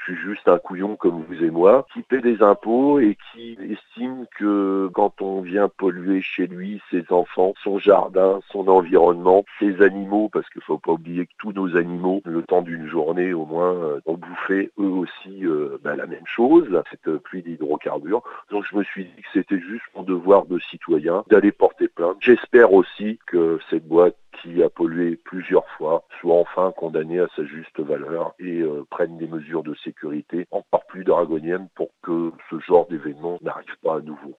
suis juste un couillon comme vous et moi, qui paie des impôts et qui estime que quand on vient polluer chez lui, ses enfants, son jardin, son environnement, ses animaux, parce qu'il ne faut pas oublier que tous nos animaux, le temps d'une journée au moins, ont bouffé eux aussi la même chose, cette pluie d'hydrocarbures. Donc je me suis dit que c'était juste mon devoir de citoyen d'aller porter plainte. J'espère aussi que cette boîte qui a pollué plusieurs fois soit enfin condamnée à sa juste valeur et prenne des mesures de sécurité encore plus draconiennes pour que ce genre d'événement n'arrive pas à nouveau.